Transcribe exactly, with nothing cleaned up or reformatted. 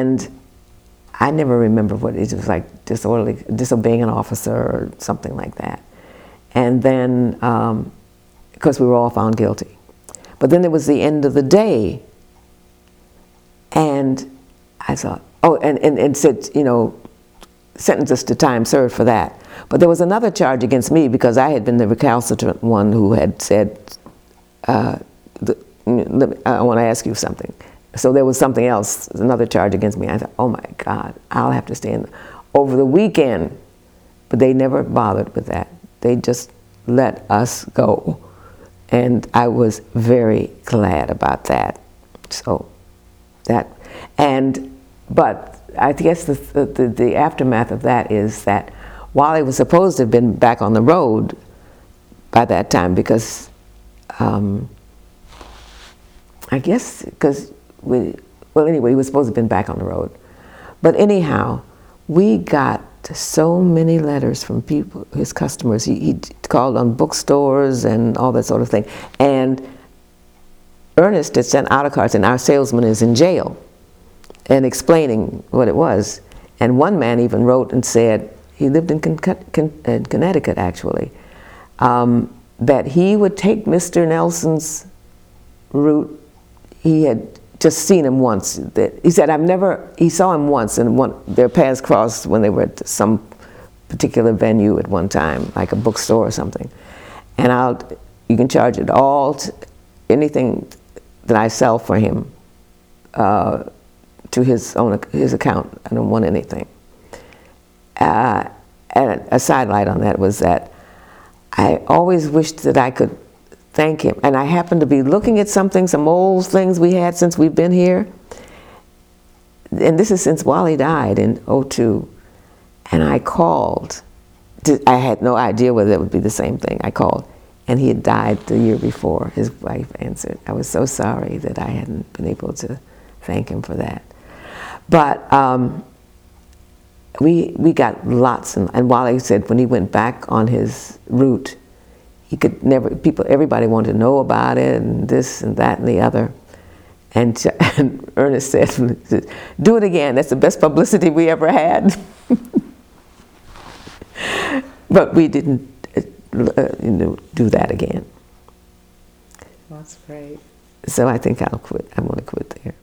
And I never remember what it was like, disorderly, disobeying an officer or something like that. And then, um, of course, we were all found guilty. But then it was the end of the day, and I thought, oh, and, and, and said, you know, sentenced us to time served for that. But there was another charge against me because I had been the recalcitrant one who had said, uh, the, I want to ask you something. So there was something else, another charge against me. I thought, oh my God, I'll have to stay in over the weekend. But they never bothered with that. They just let us go. And I was very glad about that. So that, and, but I guess the, the, the aftermath of that is that while I was supposed to have been back on the road by that time, because um, I guess because we, well anyway, he was supposed to have been back on the road. But anyhow, we got so many letters from people, his customers. He, he called on bookstores and all that sort of thing. And Ernest had sent auto cards, and our salesman is in jail, and explaining what it was. And one man even wrote and said, he lived in, Con Con in Connecticut actually, um, that he would take Mister Nelson's route. He had just seen him once. That he said, I've never, he saw him once, and one, their paths crossed when they were at some particular venue at one time, like a bookstore or something. And I'll, you can charge it all, to anything that I sell for him, uh, to his own, his account. I don't want anything. Uh, and a sidelight on that was that I always wished that I could thank him. And I happened to be looking at something, some old things we had since we've been here. And this is since Wally died in oh two. And I called. To, I had no idea whether it would be the same thing. I called. And he had died the year before. His wife answered. I was so sorry that I hadn't been able to thank him for that. But um, we, we got lots. And, and Wally said when he went back on his route, he could never, people, everybody wanted to know about it, and this and that and the other. And, and Ernest said, do it again. That's the best publicity we ever had. But we didn't uh, you know, do that again. That's great. So I think I'll quit. I'm going to quit there.